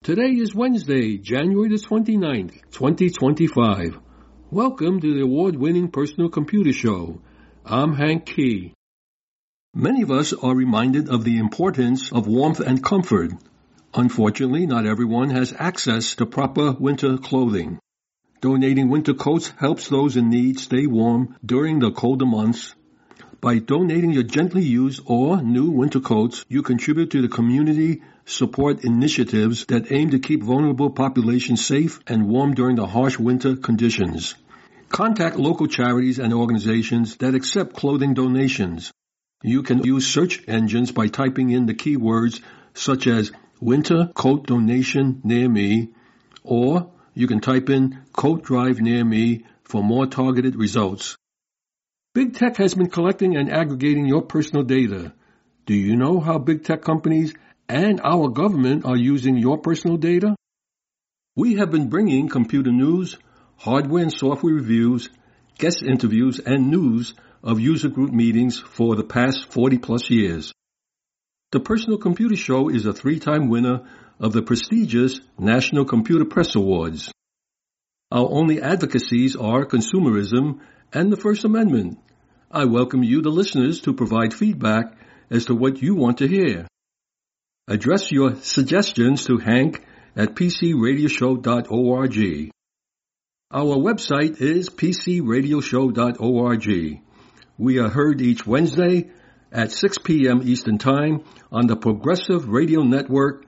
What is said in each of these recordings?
Today is Wednesday, January the 29th, 2025. Welcome to the award-winning Personal Computer Show. I'm Hank Key. Many of us are reminded of the importance of warmth and comfort. Unfortunately, not everyone has access to proper winter clothing. Donating winter coats helps those in need stay warm during the colder months. By donating your gently used or new winter coats, you contribute to the community support initiatives that aim to keep vulnerable populations safe and warm during the harsh winter conditions. Contact local charities and organizations that accept clothing donations. You can use search engines by typing in the keywords such as winter coat donation near me, or you can type in coat drive near me for more targeted results. Big Tech has been collecting and aggregating your personal data. Do you know how big tech companies and our government are using your personal data? We have been bringing computer news, hardware and software reviews, guest interviews, and news of user group meetings for the past 40-plus years. The Personal Computer Show is a 3-time winner of the prestigious National Computer Press Awards. Our only advocacies are consumerism and the First Amendment. I welcome you, the listeners, to provide feedback as to what you want to hear. Address your suggestions to Hank at pcradioshow.org. Our website is pcradioshow.org. We are heard each Wednesday at 6 p.m. Eastern Time on the Progressive Radio Network,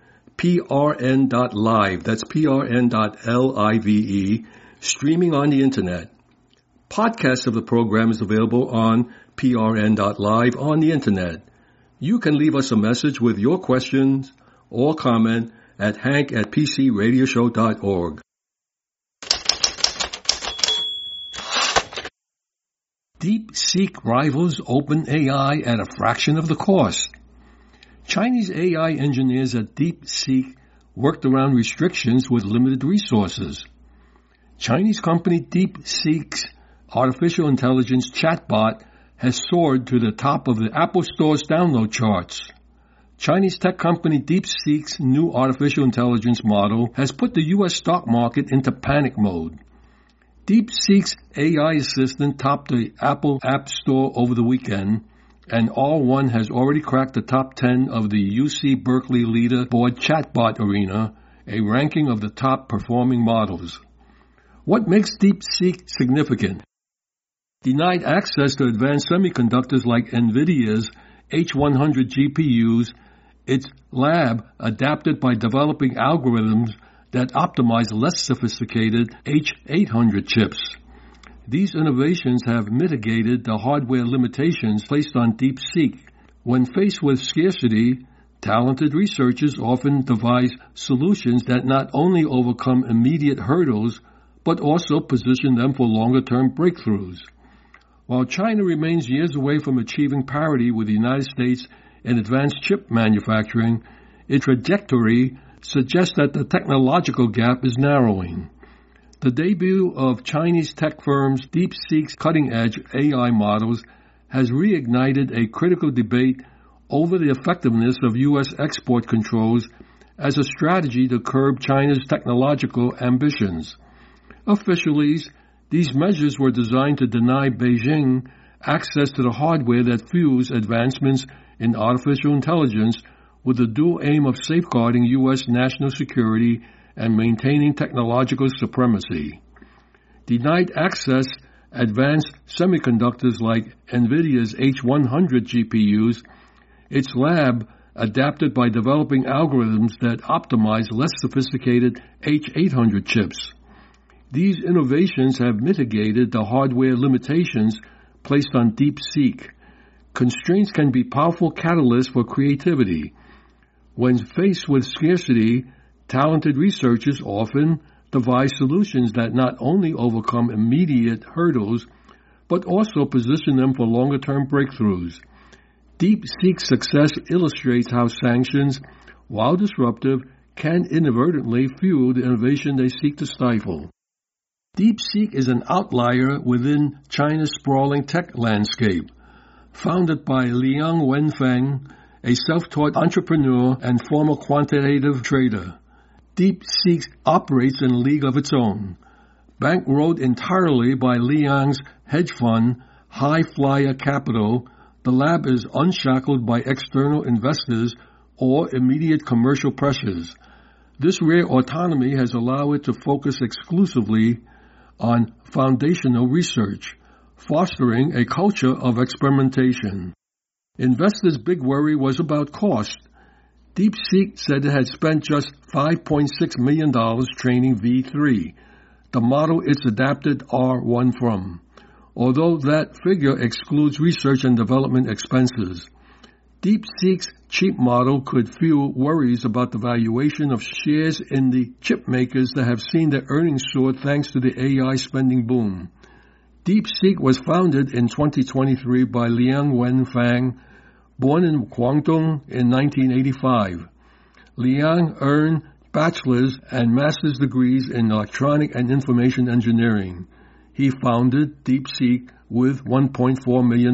prn.live. That's prn.live, streaming on the Internet. Podcasts of the program is available on prn.live on the Internet. You can leave us a message with your questions or comment at hank@pcradioshow.org. DeepSeek rivals OpenAI at a fraction of the cost. Chinese AI engineers at DeepSeek worked around restrictions with limited resources. Chinese company DeepSeek's artificial intelligence chatbot has soared to the top of the Apple Store's download charts. Chinese tech company DeepSeek's new artificial intelligence model has put the U.S. stock market into panic mode. DeepSeek's AI assistant topped the Apple App Store over the weekend, and R1 has already cracked the top 10 of the UC Berkeley Leaderboard Chatbot Arena, a ranking of the top performing models. What makes DeepSeek significant? Denied access to advanced semiconductors like NVIDIA's H100 GPUs, its lab adapted by developing algorithms that optimize less sophisticated H800 chips. These innovations have mitigated the hardware limitations placed on DeepSeek. When faced with scarcity, talented researchers often devise solutions that not only overcome immediate hurdles, but also position them for longer-term breakthroughs. While China remains years away from achieving parity with the United States in advanced chip manufacturing, its trajectory suggests that the technological gap is narrowing. The debut of Chinese tech firms DeepSeek's cutting-edge AI models has reignited a critical debate over the effectiveness of U.S. export controls as a strategy to curb China's technological ambitions. Officially, these measures were designed to deny Beijing access to the hardware that fuels advancements in artificial intelligence with the dual aim of safeguarding U.S. national security and maintaining technological supremacy. Denied access advanced semiconductors like NVIDIA's H100 GPUs, its lab adapted by developing algorithms that optimize less sophisticated H800 chips. These innovations have mitigated the hardware limitations placed on DeepSeek. Constraints can be powerful catalysts for creativity. When faced with scarcity, talented researchers often devise solutions that not only overcome immediate hurdles, but also position them for longer-term breakthroughs. DeepSeek's success illustrates how sanctions, while disruptive, can inadvertently fuel the innovation they seek to stifle. DeepSeek is an outlier within China's sprawling tech landscape. Founded by Liang Wenfeng, a self-taught entrepreneur and former quantitative trader, DeepSeek operates in a league of its own. Bankrolled entirely by Liang's hedge fund, High Flyer Capital, the lab is unshackled by external investors or immediate commercial pressures. This rare autonomy has allowed it to focus exclusively on foundational research, fostering a culture of experimentation. Investors' big worry was about cost. DeepSeek said it had spent just $5.6 million training V3, the model it's adapted R1 from, although that figure excludes research and development expenses. DeepSeek's cheap model could fuel worries about the valuation of shares in the chip makers that have seen their earnings soar thanks to the AI spending boom. DeepSeek was founded in 2023 by Liang Wenfang, born in Guangdong in 1985. Liang earned bachelor's and master's degrees in electronic and information engineering. He founded DeepSeek with $1.4 million.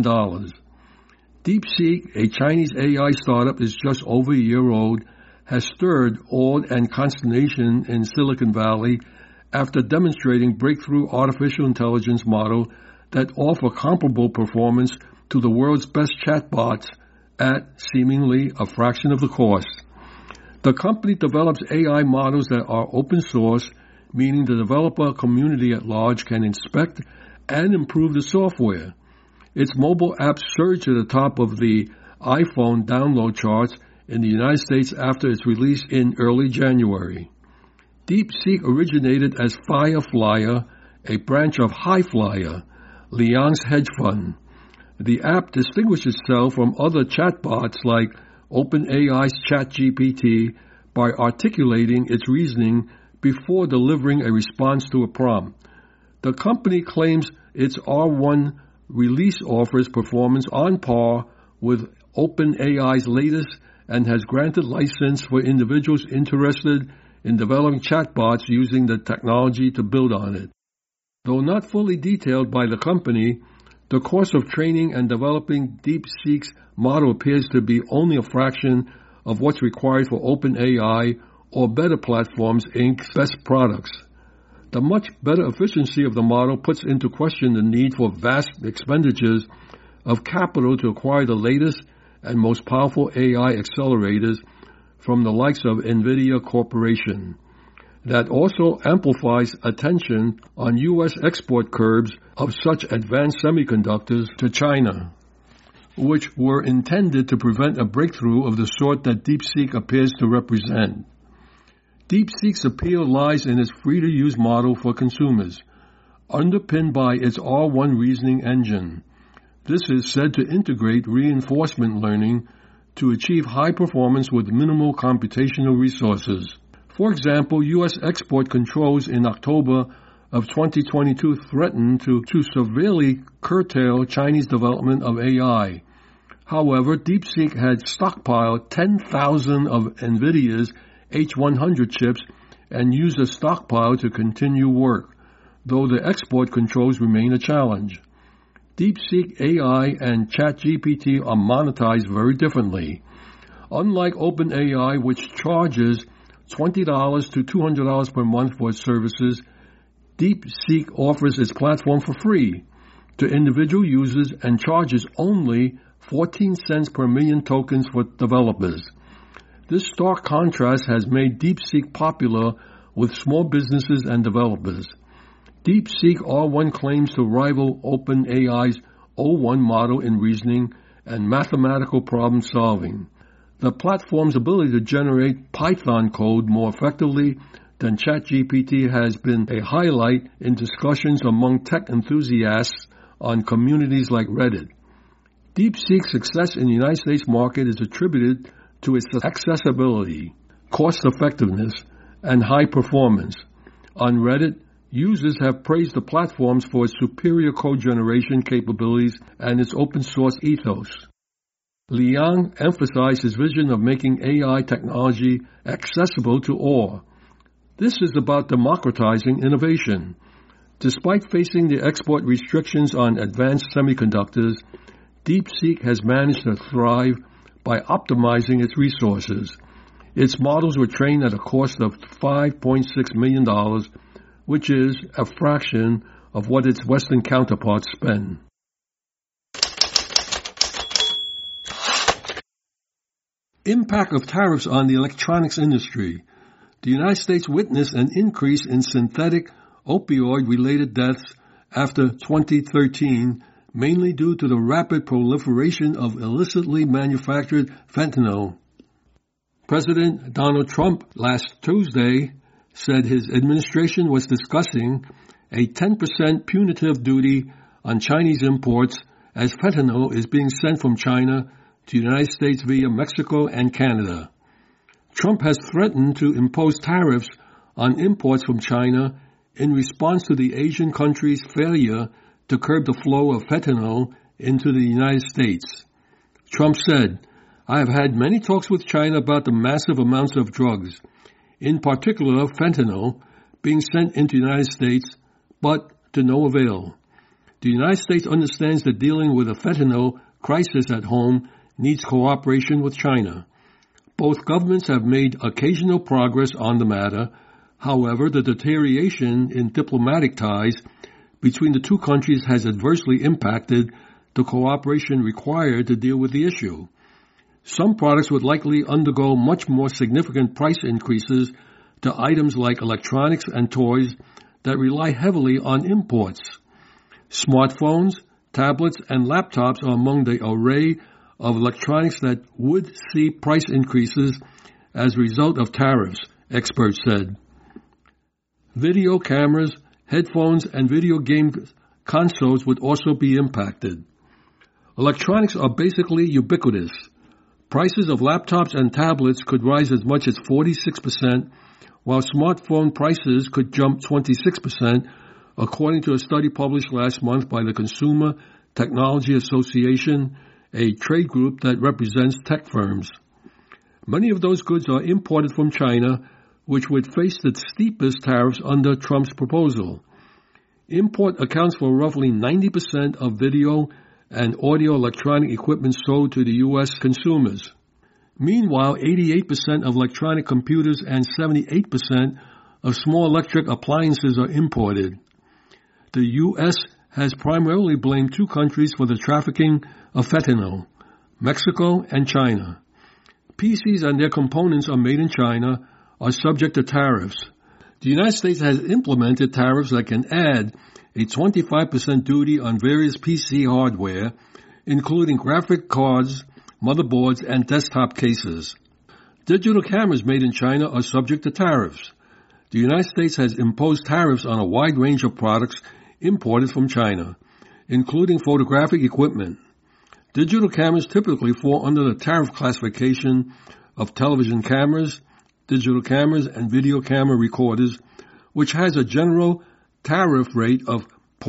DeepSeek, a Chinese AI startup, is just over a year old, has stirred awe and consternation in Silicon Valley after demonstrating breakthrough artificial intelligence models that offer comparable performance to the world's best chatbots at seemingly a fraction of the cost. The company develops AI models that are open source, meaning the developer community at large can inspect and improve the software. Its mobile app surged to the top of the iPhone download charts in the United States after its release in early January. DeepSeek originated as Fireflyer, a branch of High Flyer, Liang's hedge fund. The app distinguishes itself from other chatbots like OpenAI's ChatGPT by articulating its reasoning before delivering a response to a prompt. The company claims its R1 release offers performance on par with OpenAI's latest and has granted license for individuals interested in developing chatbots using the technology to build on it. Though not fully detailed by the company, the cost of training and developing DeepSeek's model appears to be only a fraction of what's required for OpenAI or Better Platforms Inc.'s best products. The much better efficiency of the model puts into question the need for vast expenditures of capital to acquire the latest and most powerful AI accelerators from the likes of NVIDIA Corporation. That also amplifies attention on U.S. export curbs of such advanced semiconductors to China, which were intended to prevent a breakthrough of the sort that DeepSeek appears to represent. DeepSeek's appeal lies in its free-to-use model for consumers, underpinned by its R1 reasoning engine. This is said to integrate reinforcement learning to achieve high performance with minimal computational resources. For example, U.S. export controls in October of 2022 threatened to severely curtail Chinese development of AI. However, DeepSeek had stockpiled 10,000 of NVIDIA's H100 chips and used the stockpile to continue work, though the export controls remain a challenge. DeepSeek AI and ChatGPT are monetized very differently. Unlike OpenAI, which charges $20 to $200 per month for its services, DeepSeek offers its platform for free to individual users and charges only 14 cents per million tokens for developers. This stark contrast has made DeepSeek popular with small businesses and developers. DeepSeek R1 claims to rival OpenAI's O1 model in reasoning and mathematical problem solving. The platform's ability to generate Python code more effectively than ChatGPT has been a highlight in discussions among tech enthusiasts on communities like Reddit. DeepSeek's success in the United States market is attributed to its accessibility, cost-effectiveness, and high performance. On Reddit, users have praised the platforms for its superior code generation capabilities and its open-source ethos. Liang emphasized his vision of making AI technology accessible to all. This is about democratizing innovation. Despite facing the export restrictions on advanced semiconductors, DeepSeek has managed to thrive by optimizing its resources. Its models were trained at a cost of $5.6 million, which is a fraction of what its Western counterparts spend. Impact of tariffs on the electronics industry. The United States witnessed an increase in synthetic opioid-related deaths after 2013, mainly due to the rapid proliferation of illicitly manufactured fentanyl. President Donald Trump last Tuesday said his administration was discussing a 10% punitive duty on Chinese imports as fentanyl is being sent from China to the United States via Mexico and Canada. Trump has threatened to impose tariffs on imports from China in response to the Asian country's failure to curb the flow of fentanyl into the United States. Trump said, "I have had many talks with China about the massive amounts of drugs, in particular fentanyl, being sent into the United States, but to no avail. The United States understands that dealing with a fentanyl crisis at home needs cooperation with China. Both governments have made occasional progress on the matter. However, the deterioration in diplomatic ties between the two countries has adversely impacted the cooperation required to deal with the issue. Some products would likely undergo much more significant price increases to items like electronics and toys that rely heavily on imports. Smartphones, tablets, and laptops are among the array of electronics that would see price increases as a result of tariffs, experts said. Video cameras, headphones, and video game consoles would also be impacted. Electronics are basically ubiquitous. Prices of laptops and tablets could rise as much as 46%, while smartphone prices could jump 26%, according to a study published last month by the Consumer Technology Association, a trade group that represents tech firms. Many of those goods are imported from China, which would face the steepest tariffs under Trump's proposal. Import accounts for roughly 90% of video and audio electronic equipment sold to the U.S. consumers. Meanwhile, 88% of electronic computers and 78% of small electric appliances are imported. The U.S. has primarily blamed two countries for the trafficking of fentanyl, Mexico and China. PCs and their components are made in China, are subject to tariffs. The United States has implemented tariffs that can add a 25% duty on various PC hardware, including graphic cards, motherboards, and desktop cases. Digital cameras made in China are subject to tariffs. The United States has imposed tariffs on a wide range of products imported from China, including photographic equipment. Digital cameras typically fall under the tariff classification of television cameras, digital cameras, and video camera recorders, which has a general tariff rate of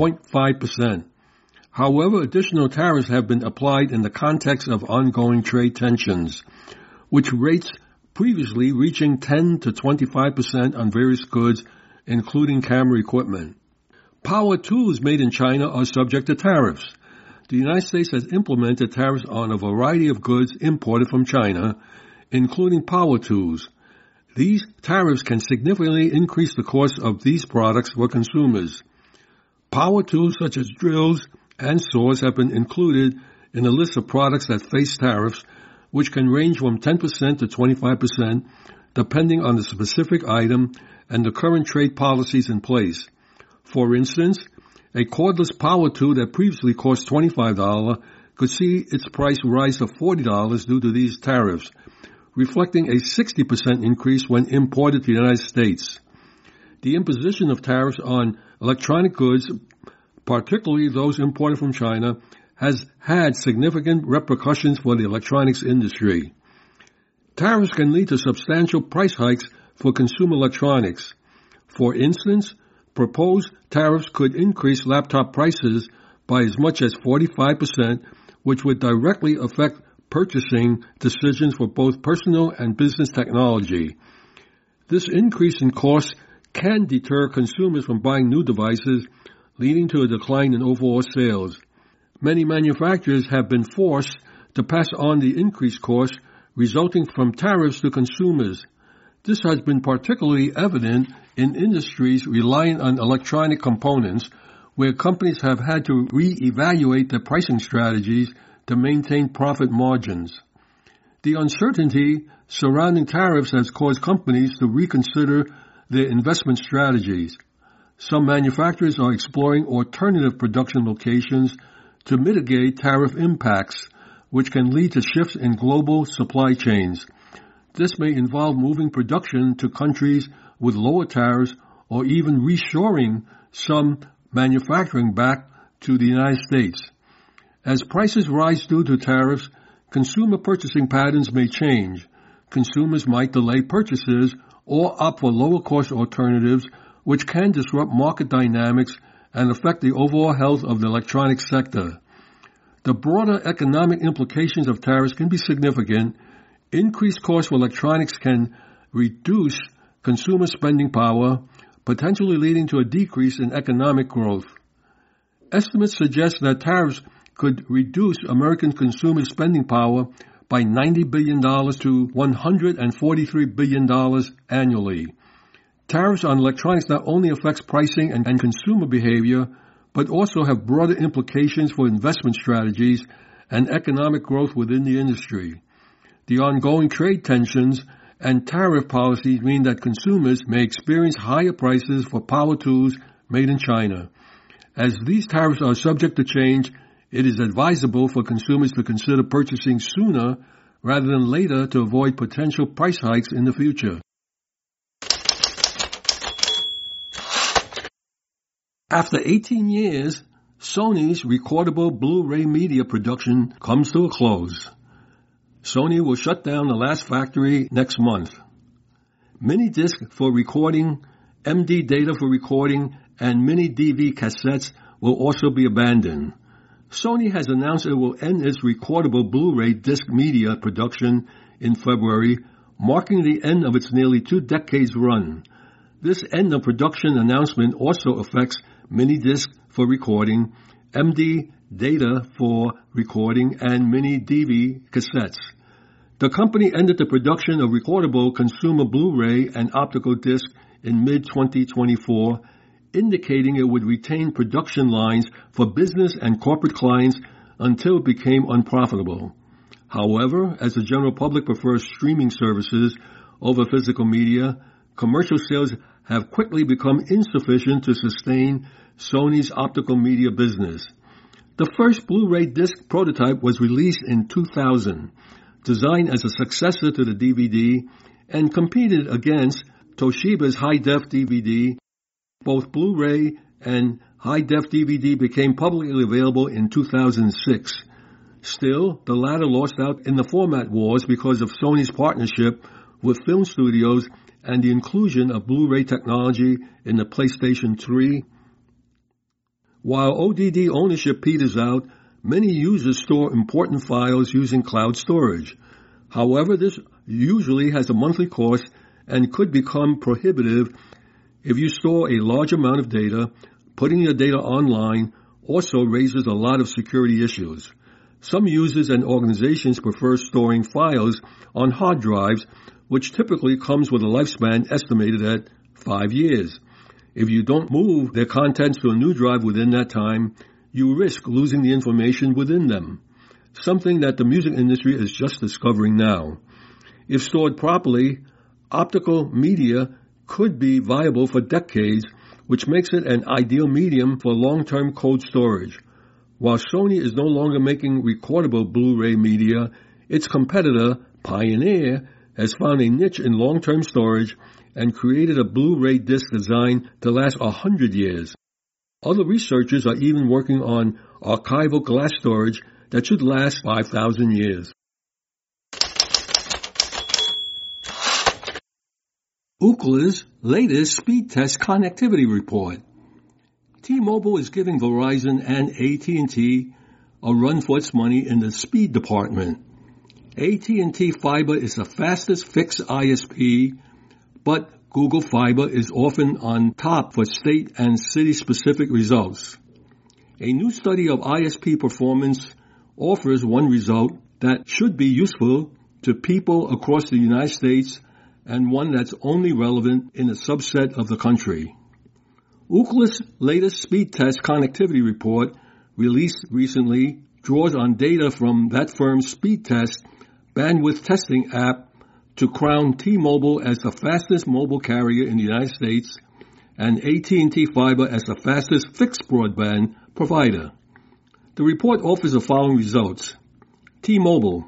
0.5%. However, additional tariffs have been applied in the context of ongoing trade tensions, which rates previously reaching 10 to 25% on various goods, including camera equipment. Power tools made in China are subject to tariffs. The United States has implemented tariffs on a variety of goods imported from China, including power tools. These tariffs can significantly increase the cost of these products for consumers. Power tools such as drills and saws have been included in a list of products that face tariffs, which can range from 10% to 25%, depending on the specific item and the current trade policies in place. For instance, a cordless power tool that previously cost $25 could see its price rise to $40 due to these tariffs, reflecting a 60% increase when imported to the United States. The imposition of tariffs on electronic goods, particularly those imported from China, has had significant repercussions for the electronics industry. Tariffs can lead to substantial price hikes for consumer electronics. For instance, proposed tariffs could increase laptop prices by as much as 45%, which would directly affect purchasing decisions for both personal and business technology. This increase in costs can deter consumers from buying new devices, leading to a decline in overall sales. Many manufacturers have been forced to pass on the increased costs, resulting from tariffs to consumers. This has been particularly evident in industries reliant on electronic components, where companies have had to re-evaluate their pricing strategies to maintain profit margins. The uncertainty surrounding tariffs has caused companies to reconsider their investment strategies. Some manufacturers are exploring alternative production locations to mitigate tariff impacts, which can lead to shifts in global supply chains. This may involve moving production to countries with lower tariffs or even reshoring some manufacturing back to the United States. As prices rise due to tariffs, consumer purchasing patterns may change. Consumers might delay purchases or opt for lower-cost alternatives, which can disrupt market dynamics and affect the overall health of the electronics sector. The broader economic implications of tariffs can be significant. Increased costs for electronics can reduce consumer spending power, potentially leading to a decrease in economic growth. Estimates suggest that tariffs could reduce American consumer spending power by $90 billion to $143 billion annually. Tariffs on electronics not only affects pricing and consumer behavior, but also have broader implications for investment strategies and economic growth within the industry. The ongoing trade tensions and tariff policies mean that consumers may experience higher prices for power tools made in China. As these tariffs are subject to change, it is advisable for consumers to consider purchasing sooner rather than later to avoid potential price hikes in the future. After 18 years, Sony's recordable Blu-ray media production comes to a close. Sony will shut down the last factory next month. Mini-disc for recording, MD data for recording, and mini-DV cassettes will also be abandoned. Sony has announced it will end its recordable Blu-ray disc media production in February, marking the end of its nearly 2 decades run. This end of production announcement also affects mini-disc for recording, MD data for recording, and mini-DV cassettes. The company ended the production of recordable consumer Blu-ray and optical disc in mid-2024, indicating it would retain production lines for business and corporate clients until it became unprofitable. However, as the general public prefers streaming services over physical media, commercial sales have quickly become insufficient to sustain Sony's optical media business. The first Blu-ray disc prototype was released in 2000, designed as a successor to the DVD, and competed against Toshiba's high-def DVD. Both Blu-ray and high-def DVD became publicly available in 2006. Still, the latter lost out in the format wars because of Sony's partnership with film studios and the inclusion of Blu-ray technology in the PlayStation 3. While ODD ownership peters out, many users store important files using cloud storage. However, this usually has a monthly cost and could become prohibitive if you store a large amount of data. Putting your data online also raises a lot of security issues. Some users and organizations prefer storing files on hard drives, which typically comes with a lifespan estimated at 5 years. If you don't move their contents to a new drive within that time, you risk losing the information within them, something that the music industry is just discovering now. If stored properly, optical media could be viable for decades, which makes it an ideal medium for long-term cold storage. While Sony is no longer making recordable Blu-ray media, its competitor, Pioneer, has found a niche in long-term storage and created a Blu-ray disc designed to last 100 years. Other researchers are even working on archival glass storage that should last 5,000 years. Ookla's latest speed test connectivity report. T-Mobile is giving Verizon and AT&T a run for its money in the speed department. AT&T Fiber is the fastest fixed ISP, but Google Fiber is often on top for state and city-specific results. A new study of ISP performance offers one result that should be useful to people across the United States and one that's only relevant in a subset of the country. Ookla's latest speed test connectivity report, released recently, draws on data from that firm's speed test bandwidth testing app to crown T-Mobile as the fastest mobile carrier in the United States and AT&T Fiber as the fastest fixed broadband provider. The report offers the following results. T-Mobile,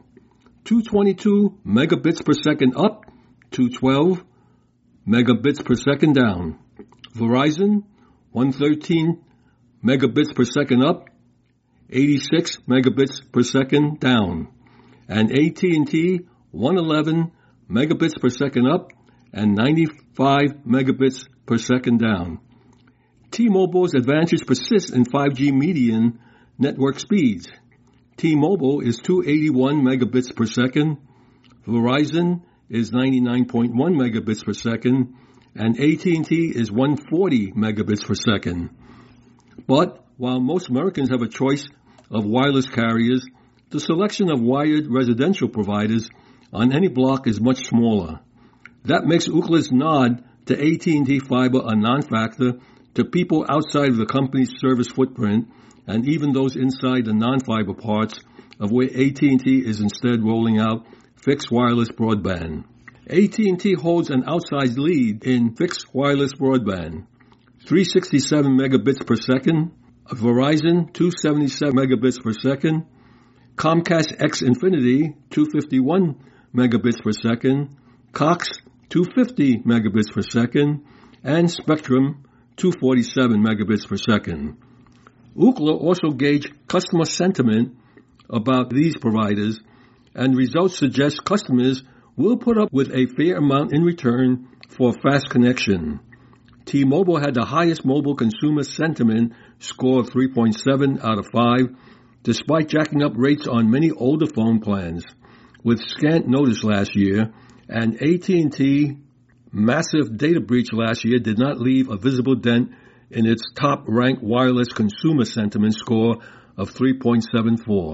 222 megabits per second up, 212 megabits per second down. Verizon, 113 megabits per second up, 86 megabits per second down. And AT&T, 111 megabits per second up and 95 megabits per second down. T-Mobile's advantage persists in 5G median network speeds. T-Mobile is 281 megabits per second, Verizon is 99.1 megabits per second, and AT&T is 140 megabits per second. But while most Americans have a choice of wireless carriers, the selection of wired residential providers on any block is much smaller. That makes Ookla's nod to AT&T Fiber a non-factor to people outside of the company's service footprint and even those inside the non-fiber parts of where AT&T is instead rolling out fixed wireless broadband. AT&T holds an outsized lead in fixed wireless broadband, 367 megabits per second, Verizon 277 megabits per second, Comcast X Infinity 251 megabits per second, Cox 250 megabits per second, and Spectrum 247 megabits per second. Ookla also gauged customer sentiment about these providers, and results suggest customers will put up with a fair amount in return for a fast connection. T-Mobile had the highest mobile consumer sentiment score of 3.7 out of 5, despite jacking up rates on many older phone plans, with scant notice last year, and AT&T massive data breach last year did not leave a visible dent in its top-ranked wireless consumer sentiment score of 3.74.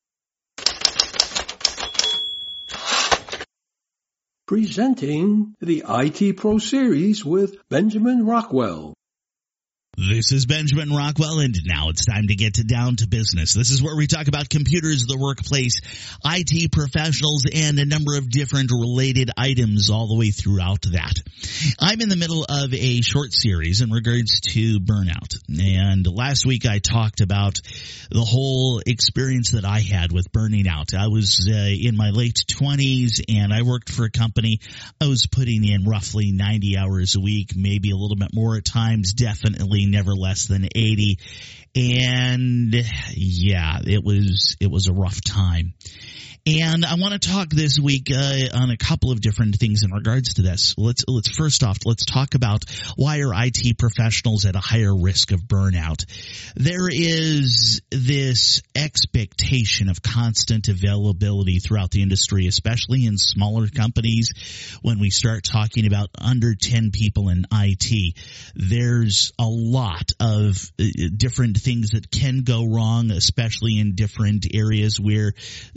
Presenting the IT Pro Series with Benjamin Rockwell. This is Benjamin Rockwell, and now it's time to get down to business. This is where we talk about computers, the workplace, IT professionals, and a number of different related items all the way throughout that. I'm in the middle of a short series in regards to burnout, and last week I talked about the whole experience that I had with burning out. I was in my late 20s, and I worked for a company. I was putting in roughly 90 hours a week, maybe a little bit more at times, definitely never less than 80. And yeah, it was a rough time. And I want to talk this week on a couple of different things in regards to this. Let's first off, let's talk about why are IT professionals at a higher risk of burnout. There is this expectation of constant availability throughout the industry, especially in smaller companies. When we start talking about under 10 people in IT, there's a lot of different things that can go wrong, especially in different areas where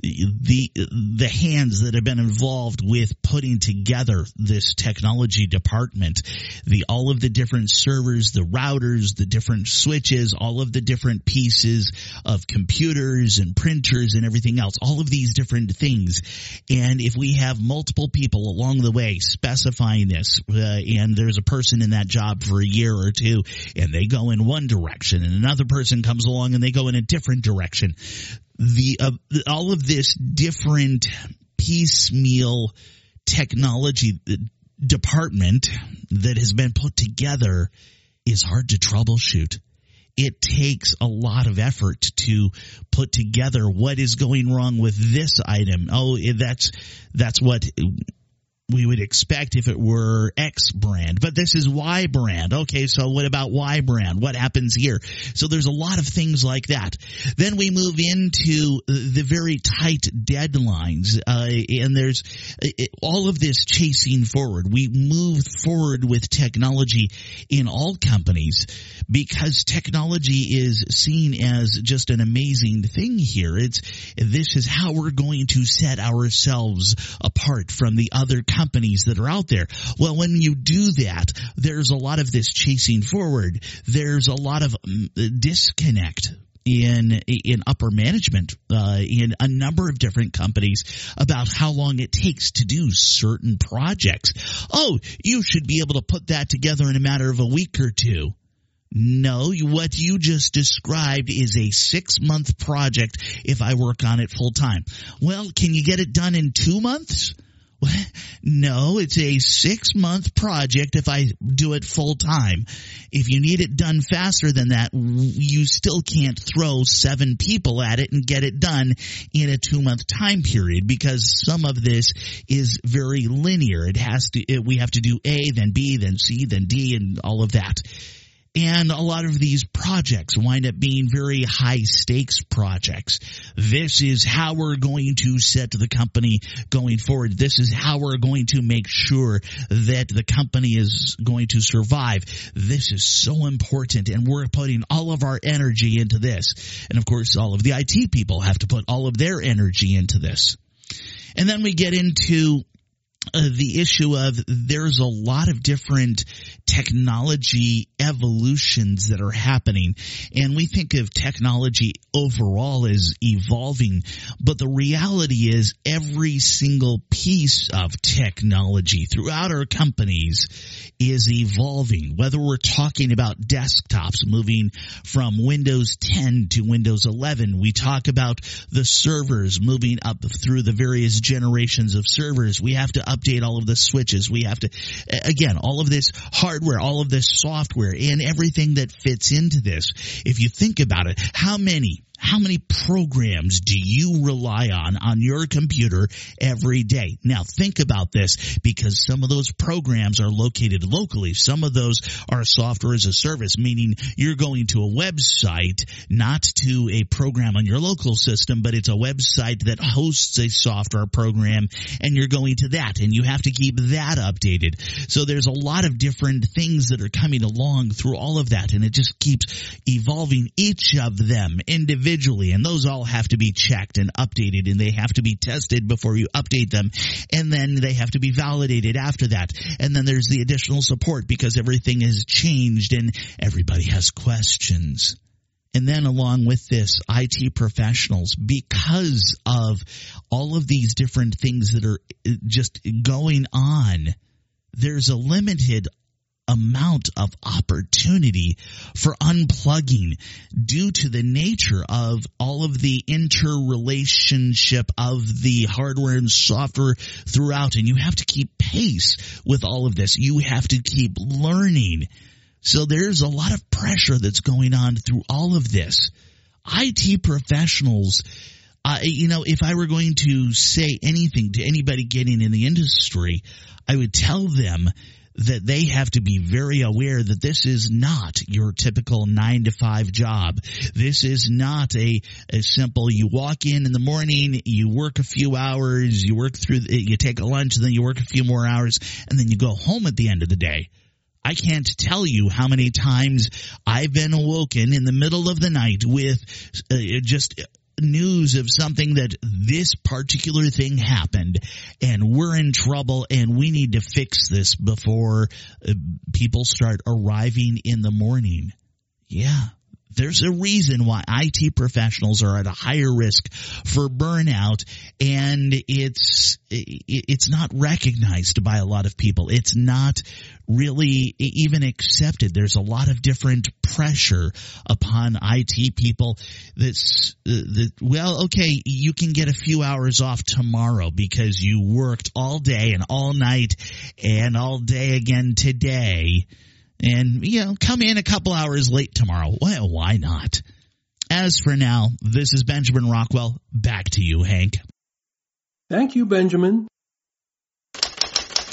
the hands that have been involved with putting together this technology department, all of the different servers, the routers, the different switches, all of the different pieces of computers and printers and everything else, all of these different things. And if we have multiple people along the way specifying this, and there's a person in that job for a year or two, and they go in one direction, and another person comes along and they go in a different direction, all of this different piecemeal technology department that has been put together is hard to troubleshoot. It takes a lot of effort to put together what is going wrong with this item. Oh, that's what we would expect if it were X brand, but this is Y brand. Okay, so what about Y brand? What happens here? So there's a lot of things like that. Then we move into the very tight deadlines, and there's all of this chasing forward. We move forward with technology in all companies because technology is seen as just an amazing thing here. This is how we're going to set ourselves apart from the other companies that are out there. Well, when you do that, there's a lot of this chasing forward. There's a lot of disconnect in upper management in a number of different companies about how long it takes to do certain projects. Oh, you should be able to put that together in a matter of a week or two. No, what you just described is a 6-month project if I work on it full time. Well, can you get it done in 2 months? No, it's a 6-month project if I do it full time. If you need it done faster than that, you still can't throw 7 people at it and get it done in a 2-month time period because some of this is very linear. We have to do A, then B, then C, then D, and all of that. And a lot of these projects wind up being very high-stakes projects. This is how we're going to set the company going forward. This is how we're going to make sure that the company is going to survive. This is so important, and we're putting all of our energy into this. And, of course, all of the IT people have to put all of their energy into this. And then we get into the issue of there's a lot of different technology evolutions that are happening, and we think of technology overall as evolving, but the reality is every single piece of technology throughout our companies is evolving. Whether we're talking about desktops moving from Windows 10 to Windows 11, we talk about the servers moving up through the various generations of servers. We have to update all of the switches. We have to, again, all of this hardware, all of this software, and everything that fits into this. If you think about it, how many programs do you rely on your computer every day? Now, think about this, because some of those programs are located locally. Some of those are software as a service, meaning you're going to a website, not to a program on your local system, but it's a website that hosts a software program, and you're going to that, and you have to keep that updated. So there's a lot of different things that are coming along through all of that, and it just keeps evolving, each of them individually. And those all have to be checked and updated, and they have to be tested before you update them, and then they have to be validated after that. And then there's the additional support because everything has changed and everybody has questions. And then along with this, IT professionals, because of all of these different things that are just going on, there's a limited amount of opportunity for unplugging due to the nature of all of the interrelationship of the hardware and software throughout, and you have to keep pace with all of this. You have to keep learning. So there's a lot of pressure that's going on through all of this. IT professionals, if I were going to say anything to anybody getting in the industry, I would tell them that they have to be very aware that this is not your typical 9-to-5 job. This is not a simple, you walk in the morning, you work a few hours, you take a lunch, and then you work a few more hours, and then you go home at the end of the day. I can't tell you how many times I've been awoken in the middle of the night with just news of something that this particular thing happened and we're in trouble and we need to fix this before people start arriving in the morning. Yeah. There's a reason why IT professionals are at a higher risk for burnout, and it's not recognized by a lot of people. It's not really even accepted. There's a lot of different pressure upon IT people okay, you can get a few hours off tomorrow because you worked all day and all night and all day again today. And, come in a couple hours late tomorrow. Well, why not? As for now, this is Benjamin Rockwell. Back to you, Hank. Thank you, Benjamin.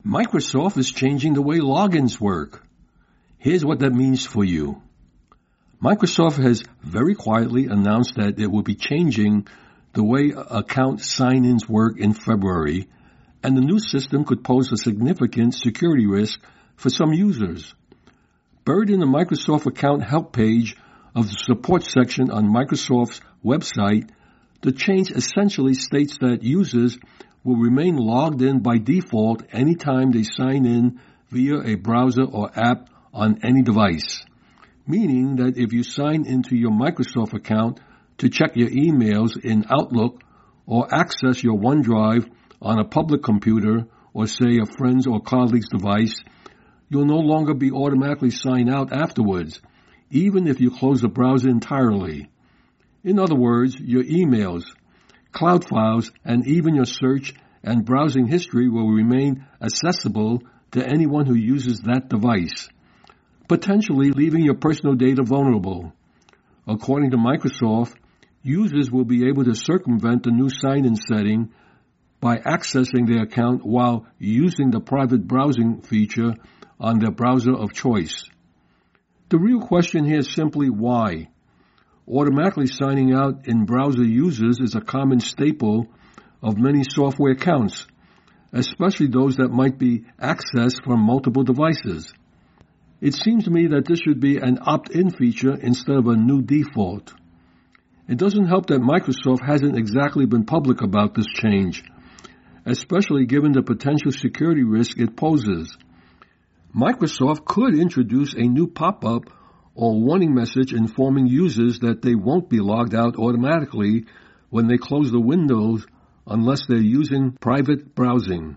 Microsoft is changing the way logins work. Here's what that means for you. Microsoft has very quietly announced that it will be changing the way account sign-ins work in February, and the new system could pose a significant security risk for some users. Buried in the Microsoft account help page of the support section on Microsoft's website, the change essentially states that users will remain logged in by default anytime they sign in via a browser or app on any device, meaning that if you sign into your Microsoft account to check your emails in Outlook or access your OneDrive on a public computer or, say, a friend's or colleague's device, you'll no longer be automatically signed out afterwards, even if you close the browser entirely. In other words, your emails, cloud files, and even your search and browsing history will remain accessible to anyone who uses that device, potentially leaving your personal data vulnerable. According to Microsoft, users will be able to circumvent the new sign-in setting by accessing their account while using the private browsing feature on their browser of choice. The real question here is simply why. Automatically signing out in browser users is a common staple of many software accounts, especially those that might be accessed from multiple devices. It seems to me that this should be an opt-in feature instead of a new default. It doesn't help that Microsoft hasn't exactly been public about this change, especially given the potential security risk it poses. Microsoft could introduce a new pop-up or warning message informing users that they won't be logged out automatically when they close the windows unless they're using private browsing.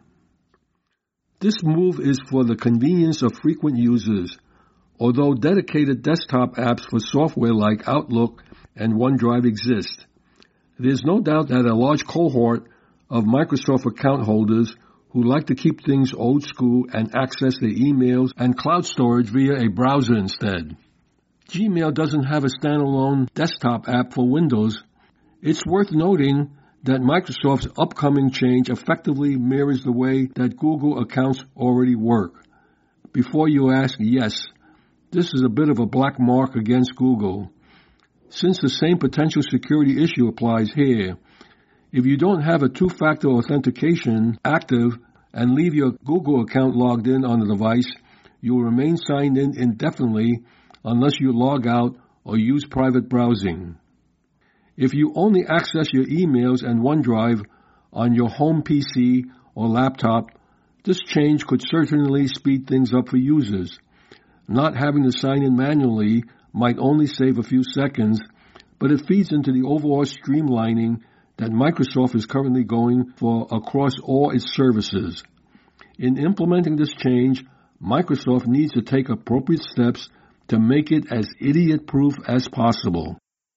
This move is for the convenience of frequent users, although dedicated desktop apps for software like Outlook and OneDrive exist. There's no doubt that a large cohort of Microsoft account holders who like to keep things old school and access their emails and cloud storage via a browser instead. Gmail doesn't have a standalone desktop app for Windows. It's worth noting that Microsoft's upcoming change effectively mirrors the way that Google accounts already work. Before you ask, yes, this is a bit of a black mark against Google. Since the same potential security issue applies here, if you don't have a two-factor authentication active and leave your Google account logged in on the device, you will remain signed in indefinitely unless you log out or use private browsing. If you only access your emails and OneDrive on your home PC or laptop, this change could certainly speed things up for users. Not having to sign in manually might only save a few seconds, but it feeds into the overall streamlining that Microsoft is currently going for across all its services. In implementing this change, Microsoft needs to take appropriate steps to make it as idiot-proof as possible.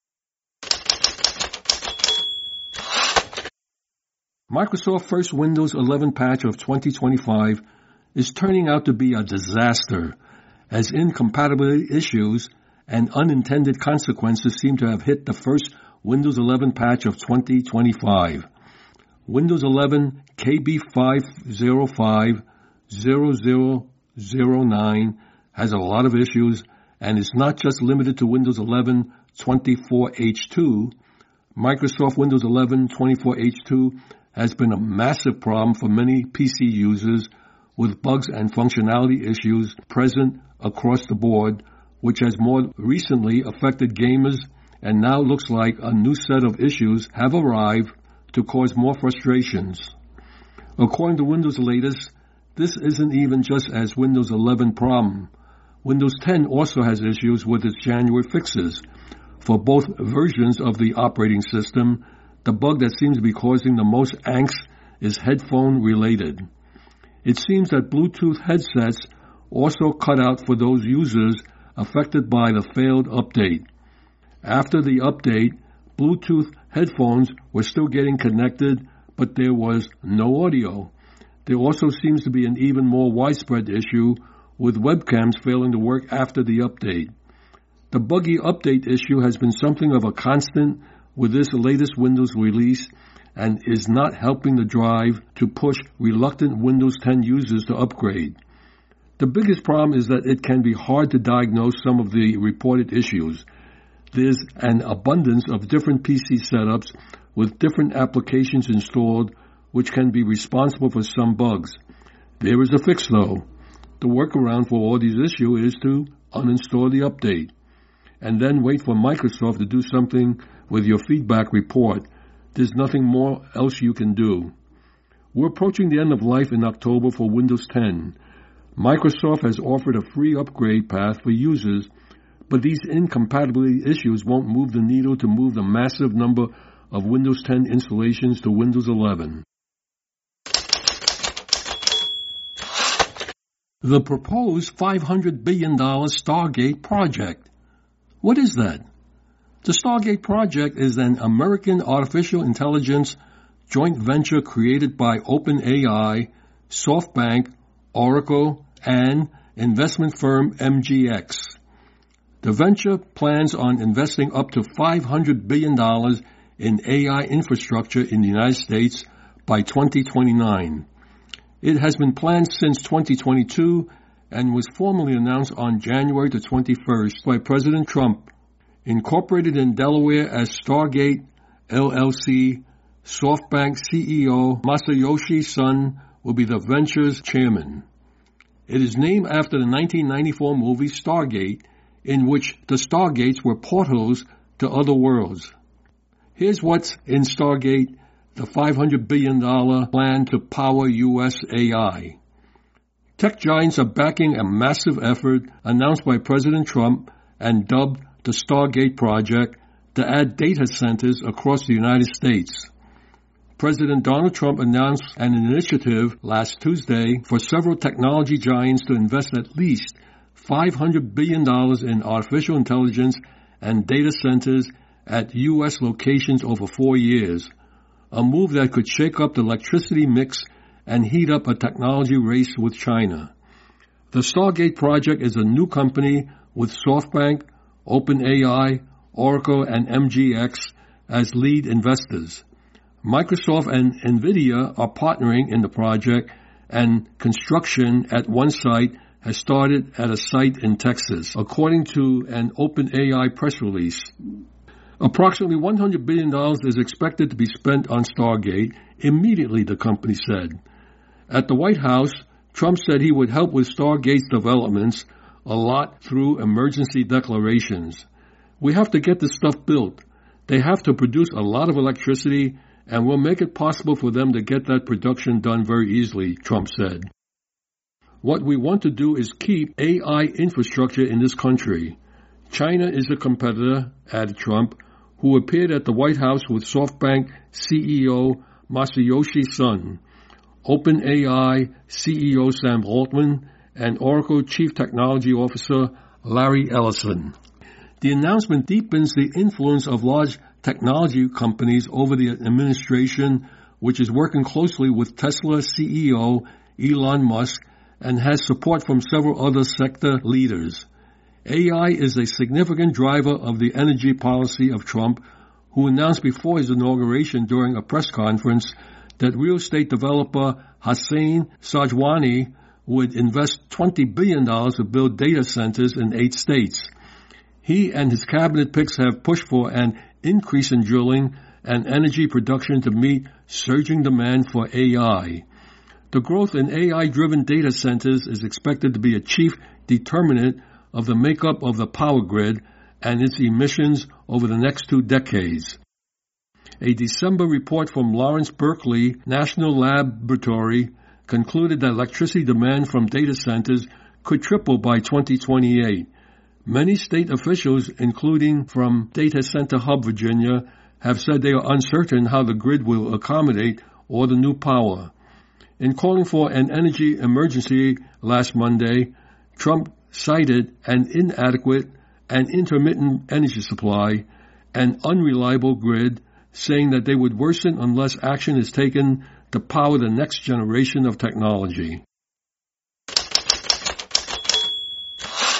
Microsoft's first Windows 11 patch of 2025 is turning out to be a disaster, as incompatibility issues and unintended consequences seem to have hit the first Windows 11 patch of 2025. Windows 11 KB5050009 has a lot of issues, and it's not just limited to Windows 11 24H2. Microsoft Windows 11 24H2 has been a massive problem for many PC users, with bugs and functionality issues present across the board, which has more recently affected gamers, and now looks like a new set of issues have arrived to cause more frustrations. According to Windows latest, this isn't even just as Windows 11 problem. Windows 10 also has issues with its January fixes. For both versions of the operating system, the bug that seems to be causing the most angst is headphone related. It seems that Bluetooth headsets also cut out for those users affected by the failed update. After the update, Bluetooth headphones were still getting connected, but there was no audio. There also seems to be an even more widespread issue with webcams failing to work after the update. The buggy update issue has been something of a constant with this latest Windows release, and is not helping the drive to push reluctant Windows 10 users to upgrade. The biggest problem is that it can be hard to diagnose some of the reported issues. There's an abundance of different PC setups with different applications installed, which can be responsible for some bugs. There is a fix, though. The workaround for all these issues is to uninstall the update, and then wait for Microsoft to do something with your feedback report. There's nothing more else you can do. We're approaching the end of life in October for Windows 10. Microsoft has offered a free upgrade path for users, but these incompatibility issues won't move the needle to move the massive number of Windows 10 installations to Windows 11. The proposed $500 billion Stargate project. What is that? The Stargate project is an American artificial intelligence joint venture created by OpenAI, SoftBank, Oracle, and investment firm MGX. The venture plans on investing up to $500 billion in AI infrastructure in the United States by 2029. It has been planned since 2022 and was formally announced on January the 21st by President Trump. Incorporated in Delaware as Stargate LLC, SoftBank CEO Masayoshi Son will be the venture's chairman. It is named after the 1994 movie Stargate, in which the Stargates were portals to other worlds. Here's what's in Stargate, the $500 billion plan to power U.S. AI. Tech giants are backing a massive effort announced by President Trump and dubbed the Stargate Project to add data centers across the United States. President Donald Trump announced an initiative last Tuesday for several technology giants to invest at least $500 billion in artificial intelligence and data centers at U.S. locations over 4 years, a move that could shake up the electricity mix and heat up a technology race with China. The Stargate Project is a new company with SoftBank, OpenAI, Oracle, and MGX as lead investors. Microsoft and NVIDIA are partnering in the project, and construction at one site has started at a site in Texas, according to an OpenAI press release. Approximately $100 billion is expected to be spent on Stargate immediately, the company said. At the White House, Trump said he would help with Stargate's developments a lot through emergency declarations. We have to get this stuff built. They have to produce a lot of electricity, and we'll make it possible for them to get that production done very easily, Trump said. What we want to do is keep AI infrastructure in this country. China is a competitor, added Trump, who appeared at the White House with SoftBank CEO Masayoshi Son, OpenAI CEO Sam Altman, and Oracle Chief Technology Officer Larry Ellison. The announcement deepens the influence of large technology companies over the administration, which is working closely with Tesla CEO Elon Musk and has support from several other sector leaders. AI is a significant driver of the energy policy of Trump, who announced before his inauguration during a press conference that real estate developer Hossein Sajwani would invest $20 billion to build data centers in 8 states. He and his cabinet picks have pushed for an increase in drilling and energy production to meet surging demand for AI. The growth in AI-driven data centers is expected to be a chief determinant of the makeup of the power grid and its emissions over the next 2 decades. A December report from Lawrence Berkeley National Laboratory concluded that electricity demand from data centers could triple by 2028. Many state officials, including from Data Center Hub, Virginia, have said they are uncertain how the grid will accommodate all the new power. In calling for an energy emergency last Monday, Trump cited an inadequate and intermittent energy supply, an unreliable grid, saying that they would worsen unless action is taken to power the next generation of technology.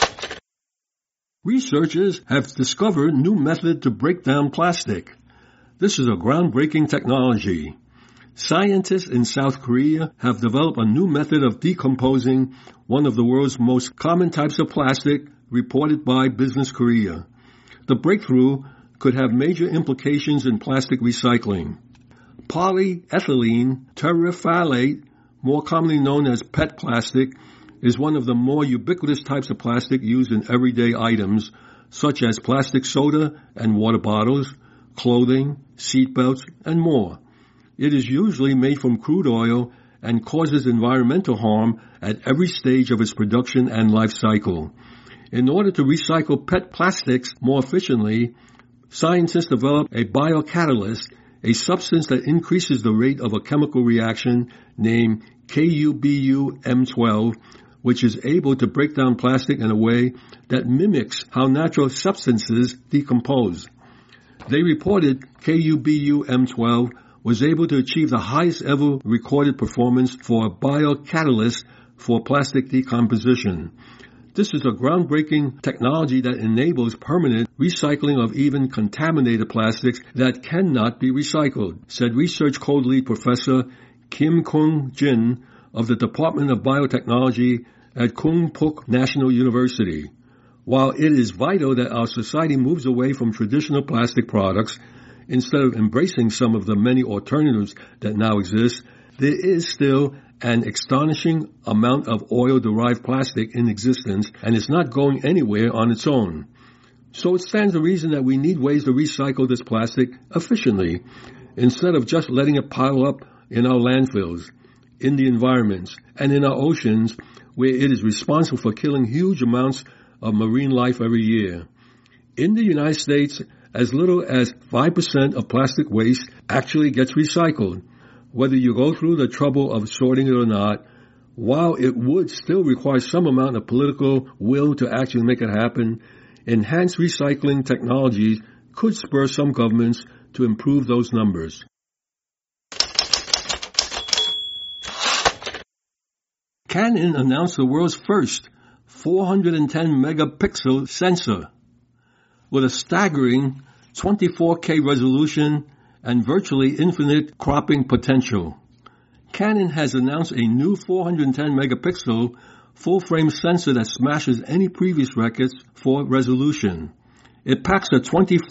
Researchers have discovered new method to break down plastic. This is a groundbreaking technology. Scientists in South Korea have developed a new method of decomposing one of the world's most common types of plastic, reported by Business Korea. The breakthrough could have major implications in plastic recycling. Polyethylene terephthalate, more commonly known as PET plastic, is one of the more ubiquitous types of plastic used in everyday items, such as plastic soda and water bottles, clothing, seatbelts, and more. It is usually made from crude oil and causes environmental harm at every stage of its production and life cycle. In order to recycle PET plastics more efficiently, scientists developed a biocatalyst, a substance that increases the rate of a chemical reaction named KUBU-M12, which is able to break down plastic in a way that mimics how natural substances decompose. They reported KUBU-M12 was able to achieve the highest ever recorded performance for a biocatalyst for plastic decomposition. This is a groundbreaking technology that enables permanent recycling of even contaminated plastics that cannot be recycled, said research co-lead Professor Kim Kung-jin of the Department of Biotechnology at Koongpuk National University. While it is vital that our society moves away from traditional plastic products, instead of embracing some of the many alternatives that now exist, there is still an astonishing amount of oil-derived plastic in existence, and it's not going anywhere on its own. So it stands to reason that we need ways to recycle this plastic efficiently, instead of just letting it pile up in our landfills, in the environments, and in our oceans, where it is responsible for killing huge amounts of marine life every year. In the United States, as little as 5% of plastic waste actually gets recycled. Whether you go through the trouble of sorting it or not, while it would still require some amount of political will to actually make it happen, enhanced recycling technologies could spur some governments to improve those numbers. Canon announced the world's first 410 megapixel sensor with a staggering 24K resolution and virtually infinite cropping potential. Canon has announced a new 410 megapixel full-frame sensor that smashes any previous records for resolution. It packs a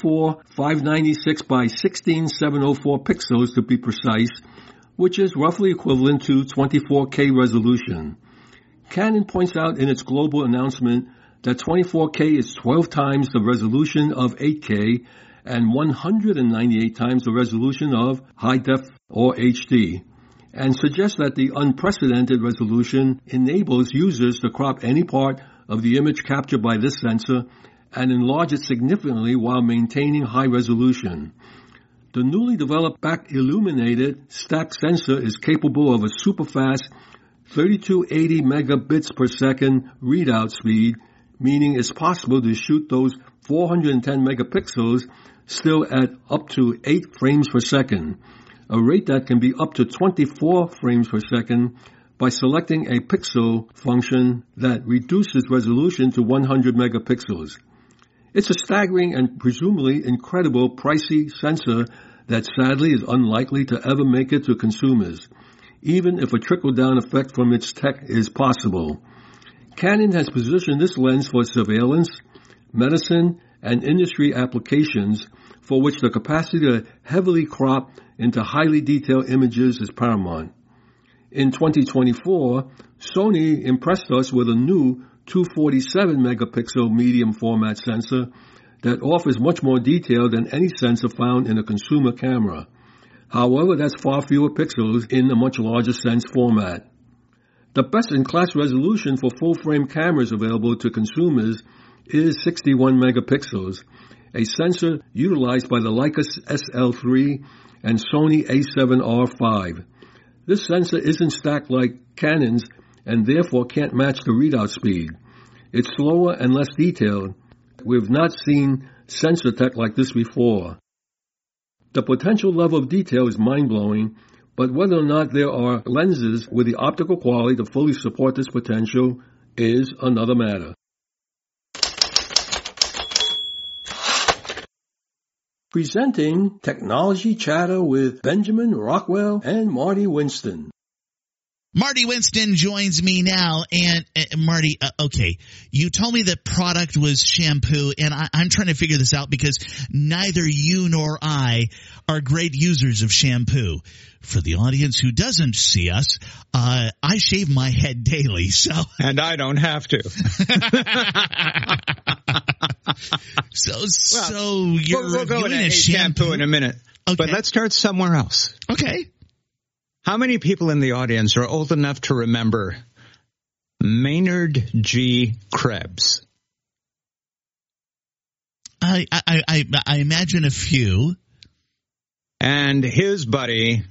24,596 by 16,704 pixels to be precise, which is roughly equivalent to 24K resolution. Canon points out in its global announcement that 24K is 12 times the resolution of 8K and 198 times the resolution of high def or HD, and suggests that the unprecedented resolution enables users to crop any part of the image captured by this sensor and enlarge it significantly while maintaining high resolution. The newly developed back-illuminated stacked sensor is capable of a super-fast 3280 megabits per second readout speed, meaning it's possible to shoot those 410 megapixels still at up to 8 frames per second, a rate that can be up to 24 frames per second by selecting a pixel function that reduces resolution to 100 megapixels. It's a staggering and presumably incredible pricey sensor that sadly is unlikely to ever make it to consumers, even if a trickle-down effect from its tech is possible. Canon has positioned this lens for surveillance, medicine, and industry applications for which the capacity to heavily crop into highly detailed images is paramount. In 2024, Sony impressed us with a new 247 megapixel medium format sensor that offers much more detail than any sensor found in a consumer camera. However, that's far fewer pixels in a much larger sense format. The best-in-class resolution for full-frame cameras available to consumers is 61 megapixels, a sensor utilized by the Leica SL3 and Sony A7R5. This sensor isn't stacked like Canon's and therefore can't match the readout speed. It's slower and less detailed. We've not seen sensor tech like this before. The potential level of detail is mind-blowing, but whether or not there are lenses with the optical quality to fully support this potential is another matter. Presenting Technology Chatter with Benjamin Rockwell and Marty Winston. Marty Winston joins me now, and Marty, okay, you told me the product was shampoo, and I'm trying to figure this out because neither you nor I are great users of shampoo. For the audience who doesn't see us, I shave my head daily, so. And I don't have to. So you're we'll go into a shampoo in a minute. Okay. But let's start somewhere else. Okay. How many people in the audience are old enough to remember Maynard G. Krebs? I imagine a few. And his buddy,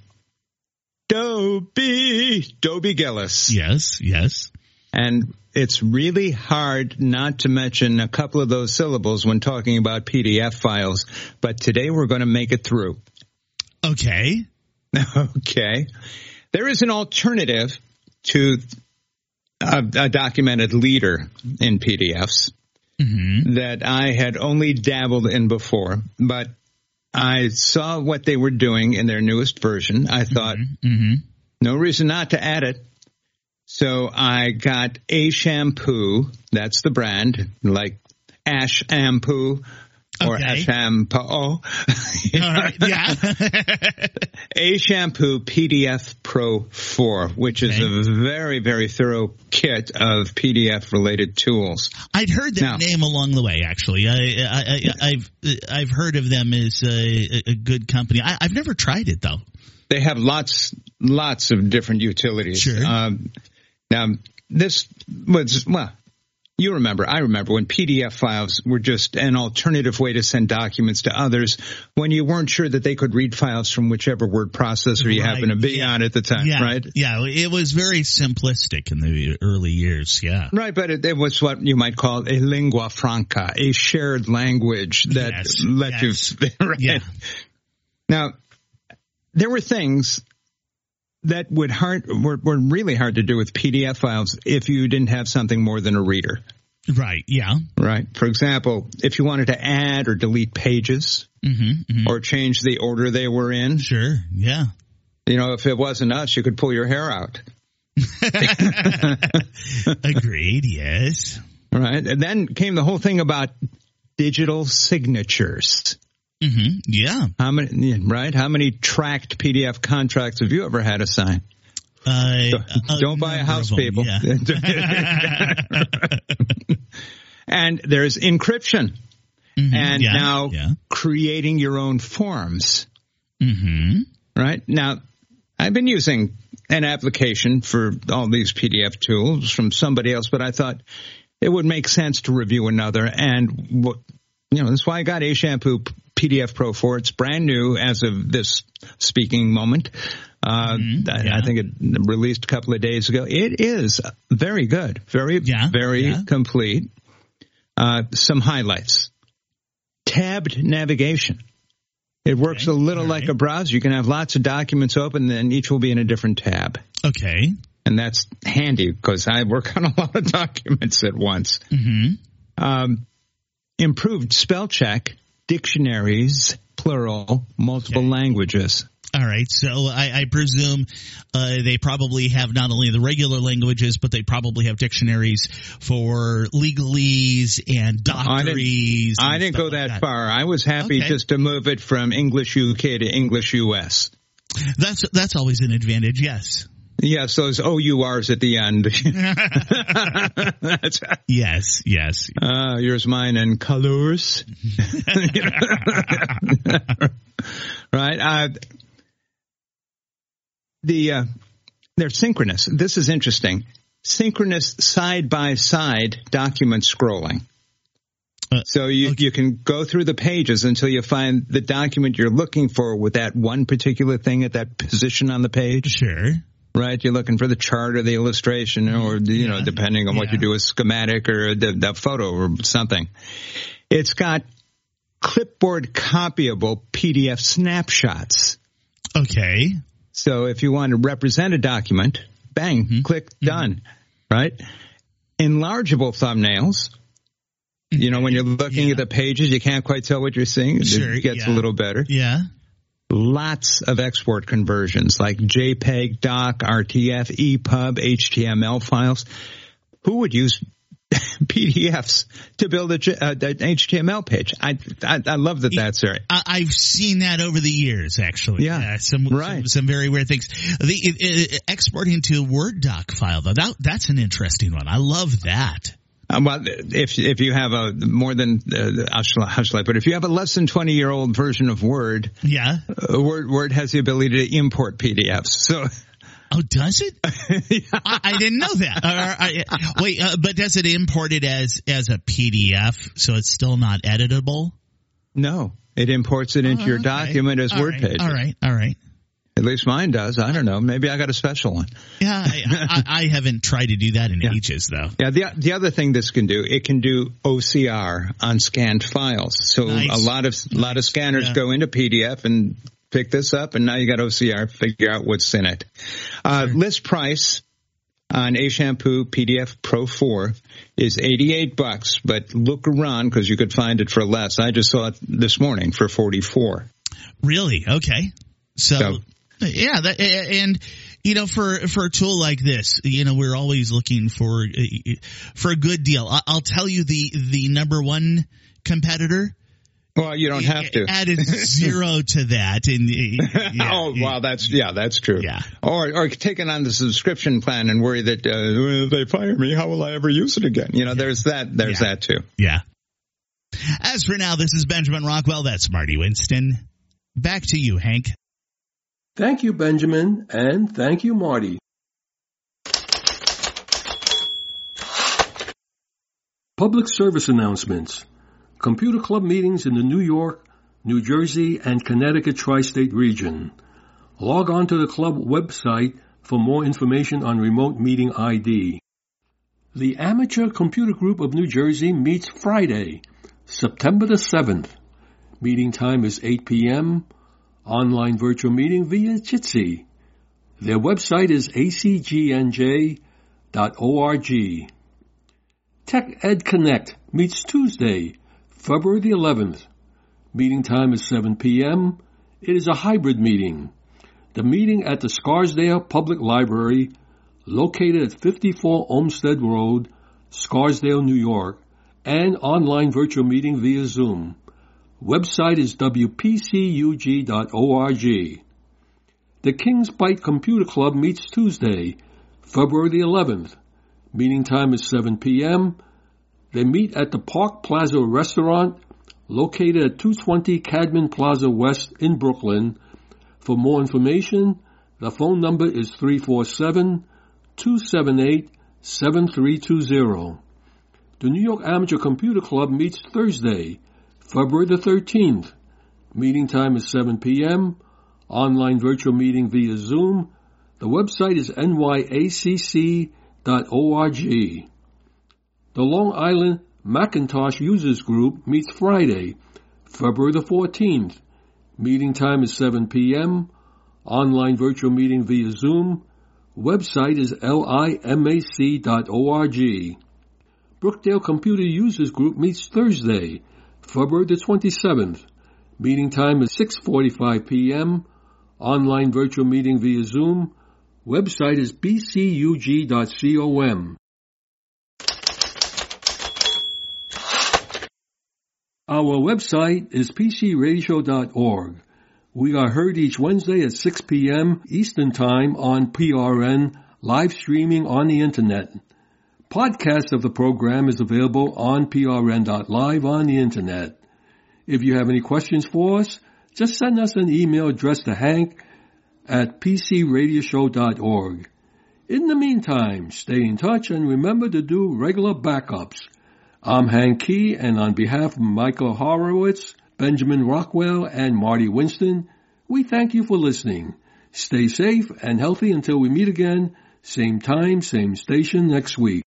Dobie Gillis. Yes. And it's really hard not to mention a couple of those syllables when talking about PDF files, but today we're going to make it through. Okay. Okay. There is an alternative to a documented leader in PDFs that I had only dabbled in before, but I saw what they were doing in their newest version. I thought, no reason not to add it. So I got A Shampoo, that's the brand, like Ash Shampoo or Okay. Ashampoo. All right, yeah. A Shampoo PDF Pro 4, which is a very, very thorough kit of PDF-related tools. I'd heard that name along the way, actually. I've heard of them as a good company. I've never tried it, though. They have lots of different utilities. Sure. Now, this was, you remember, I remember when PDF files were just an alternative way to send documents to others when you weren't sure that they could read files from whichever word processor you happen to be on at the time, right? Yeah, it was very simplistic in the early years, yeah. Right, but it was what you might call a lingua franca, a shared language that let you, right? Yeah. Now, there were things that were really hard to do with PDF files if you didn't have something more than a reader. Right, yeah. Right. For example, if you wanted to add or delete pages or change the order they were in. Sure, yeah. You know, if it wasn't us, you could pull your hair out. Agreed, yes. Right. And then came the whole thing about digital signatures. Yeah. How many tracked PDF contracts have you ever had to sign? Don't buy a house, people. Yeah. And there's encryption. And now creating your own forms. Right? Now, I've been using an application for all these PDF tools from somebody else, but I thought it would make sense to review another. And, that's why I got A Shampoo PDF Pro 4. It's brand new as of this speaking moment. I think it released a couple of days ago. It is very good, very complete. Some highlights. Tabbed navigation. It works a little like a browser. You can have lots of documents open, and each will be in a different tab. Okay. And that's handy because I work on a lot of documents at once. Improved spell check, dictionaries, plural, multiple languages. All right, so I presume they probably have not only the regular languages, but they probably have dictionaries for legalese and doctories. I didn't go that far. I was happy just to move it from English UK to English US. That's always an advantage, yes. Yes, those OURs at the end. Yes. Yours, mine, and colors. Right. They're synchronous. This is interesting. Synchronous side-by-side document scrolling. So you can go through the pages until you find the document you're looking for with that one particular thing at that position on the page. Sure. Right, you're looking for the chart or the illustration or, depending on what you do, a schematic or the photo or something. It's got clipboard copyable PDF snapshots. Okay. So if you want to represent a document, bang, click, done, right? Enlargeable thumbnails You know, when you're looking at the pages, you can't quite tell what you're seeing. Sure, it gets a little better. Yeah. Lots of export conversions like JPEG, DOC, RTF, EPUB, HTML files. Who would use PDFs to build an HTML page? I love that that's there. I've seen that over the years, actually. Yeah, some very weird things. The exporting to Word doc file, though, that's an interesting one. I love that. Well, if you have a more than but if you have a less than 20-year-old version of Word, Word has the ability to import PDFs. So. Oh, does it? I didn't know that. But does it import it as a PDF, so it's still not editable? No, it imports it into your document as Word pages. All right. At least mine does. I don't know. Maybe I got a special one. Yeah, I haven't tried to do that in ages, though. Yeah, the other thing this can do, it can do OCR on scanned files. So a lot of scanners go into PDF and pick this up, and now you got OCR, figure out what's in it. List price on Ashampoo PDF Pro 4 is $88, but look around because you could find it for less. I just saw it this morning for $44. Really? Okay. So yeah, and you know, for a tool like this, you know, we're always looking for a good deal. I'll tell you the number one competitor. Well, you don't have to. Added zero to that. And wow, that's true. Yeah. Or taking on the subscription plan and worry that they fire me. How will I ever use it again? You know, there's that. There's that too. Yeah. As for now, this is Benjamin Rockwell. That's Marty Winston. Back to you, Hank. Thank you, Benjamin, and thank you, Marty. Public service announcements. Computer Club meetings in the New York, New Jersey, and Connecticut tri-state region. Log on to the club website for more information on remote meeting ID. The Amateur Computer Group of New Jersey meets Friday, September the 7th. Meeting time is 8 p.m. Online virtual meeting via Jitsi. Their website is acgnj.org. Tech Ed Connect meets Tuesday, February the 11th. Meeting time is 7 p.m. It is a hybrid meeting. The meeting at the Scarsdale Public Library, located at 54 Olmsted Road, Scarsdale, New York, and online virtual meeting via Zoom. Website is wpcug.org. The King's Bite Computer Club meets Tuesday, February the 11th. Meeting time is 7 p.m. They meet at the Park Plaza Restaurant, located at 220 Cadman Plaza West in Brooklyn. For more information, the phone number is 347-278-7320. The New York Amateur Computer Club meets Thursday, February the 13th. Meeting time is 7 p.m. Online virtual meeting via Zoom. The website is nyacc.org. The Long Island Macintosh Users Group meets Friday, February the 14th. Meeting time is 7 p.m. Online virtual meeting via Zoom. Website is limac.org. Brookdale Computer Users Group meets Thursday, February the 27th. Meeting time is 6:45 p.m. Online virtual meeting via Zoom. Website is bcug.com. Our website is pcradioshow.org. We are heard each Wednesday at 6 p.m. Eastern Time on PRN, live streaming on the Internet. Podcast of the program is available on prn.live on the Internet. If you have any questions for us, just send us an email addressed to hank@pcradioshow.org. In the meantime, stay in touch and remember to do regular backups. I'm Hank Key, and on behalf of Michael Horowitz, Benjamin Rockwell, and Marty Winston, we thank you for listening. Stay safe and healthy until we meet again, same time, same station next week.